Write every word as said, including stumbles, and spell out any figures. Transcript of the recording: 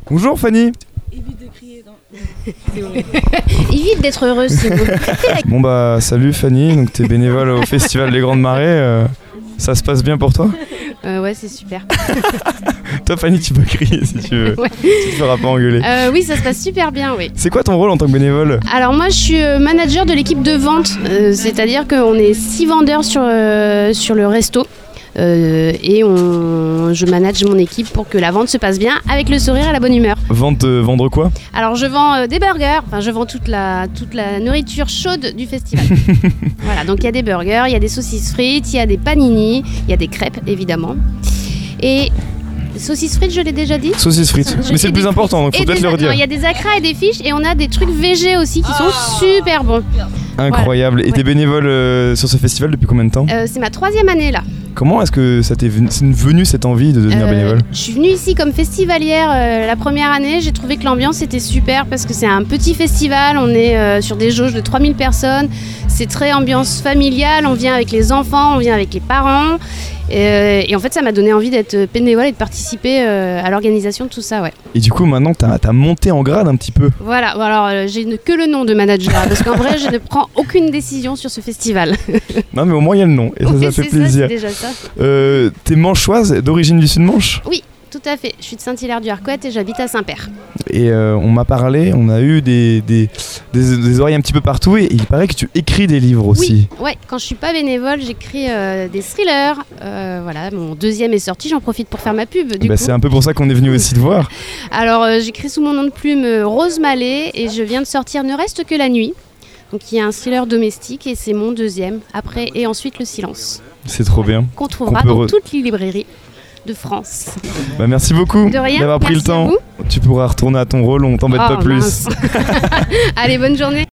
Bonjour Fanny. Évite de crier dans... Évite d'être heureuse, c'est bon. Bon bah salut Fanny, donc t'es bénévole au Festival des Grandes Marées, euh, ça se passe bien pour toi? euh, Ouais, c'est super. Toi Fanny, tu peux crier si tu veux, Ouais. tu te feras pas engueuler. Euh, oui, ça se passe super bien, oui. C'est quoi ton rôle en tant que bénévole? Alors moi, je suis euh, manager de l'équipe de vente, euh, c'est-à-dire qu'on est six vendeurs sur, euh, sur le resto. Euh, et on, je manage mon équipe pour que la vente se passe bien avec le sourire et la bonne humeur. Vente, euh, vendre quoi? Alors je vends euh, des burgers, enfin je vends toute la, toute la nourriture chaude du festival. Voilà, donc il y a des burgers, il y a des saucisses frites, il y a des panini, il y a des crêpes évidemment. Et saucisses frites, je l'ai déjà dit. Saucisses frites, Je- mais c'est et le plus des- important, donc faut Et peut-être des- le redire. non, il y a des acras et des fiches et on a des trucs végés aussi qui sont super bons. Incroyable. Et Ouais. t'es bénévole euh, sur ce festival depuis combien de temps? Euh, c'est ma troisième année là. Comment est-ce que ça t'est venu, c'est venu cette envie de devenir Euh, bénévole? Je suis venue ici comme festivalière euh, la première année. J'ai trouvé que l'ambiance était super parce que c'est un petit festival. On est euh, sur des jauges de trois mille personnes. C'est très ambiance familiale. On vient avec les enfants, on vient avec les parents. Euh, et en fait, ça m'a donné envie d'être bénévole et de participer euh, à l'organisation de tout ça. Ouais. Et du coup maintenant t'as as monté en grade un petit peu. Voilà. Bon, alors, euh, j'ai ne- que le nom de manager parce qu'en vrai, je ne prends aucune décision sur ce festival. Non mais au moins il y a le nom et ça, Oui, ça fait c'est plaisir. c'est déjà ça. Euh, t'es manchoise d'origine du Sud-Manche? Oui, tout à fait. Je suis de Saint-Hilaire-du-Harcouët et j'habite à Saint-Père. Et euh, on m'a parlé, on a eu des, des, des, des oreilles un petit peu partout et il paraît que tu écris des livres aussi. Oui, ouais, quand je suis pas bénévole, j'écris euh, des thrillers. Euh, voilà, mon deuxième est sorti, j'en profite pour faire ma pub. Du Bah, coup. c'est un peu pour ça qu'on est venu aussi te voir. Alors, euh, j'écris sous mon nom de plume euh, Rose Mallet et je viens de sortir Ne reste que la nuit. Donc, il y a un thriller domestique et c'est mon deuxième. Après et ensuite Le silence, C'est trop bien. qu'on trouvera Qu'on peut dans re- toutes les librairies de France. Bah, merci beaucoup De rien, d'avoir pris le merci à temps. vous. Tu pourras retourner à ton rôle, on t'embête Oh, pas plus. mince. Allez, bonne journée.